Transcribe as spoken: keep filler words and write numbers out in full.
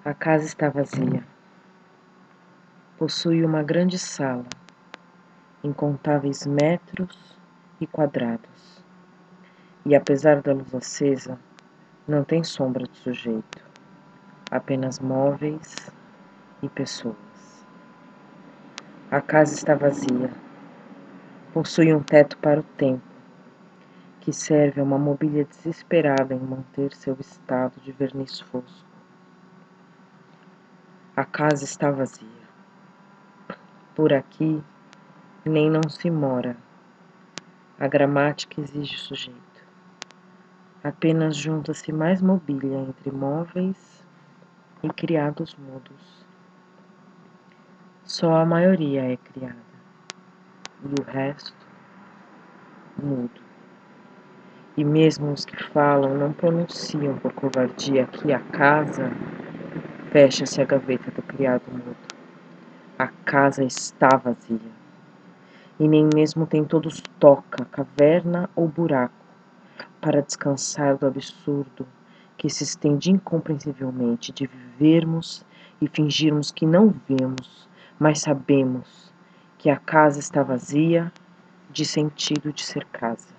A casa está vazia. Possui uma grande sala, incontáveis metros e quadrados. E apesar da luz acesa, não tem sombra de sujeito, apenas móveis e pessoas. A casa está vazia. Possui um teto para o tempo, que serve a uma mobília desesperada em manter seu estado de verniz fosco. A casa está vazia. Por aqui, nem não se mora. A gramática exige sujeito. Apenas junta-se mais mobília entre móveis e criados mudos. Só a maioria é criada, e o resto, mudo. E mesmo os que falam não pronunciam por covardia que a casa, fecha-se a gaveta do criado mudo. A casa está vazia. E nem mesmo tem todos toca, caverna ou buraco, para descansar do absurdo que se estende incompreensivelmente de vivermos e fingirmos que não vemos, mas sabemos que a casa está vazia de sentido de ser casa.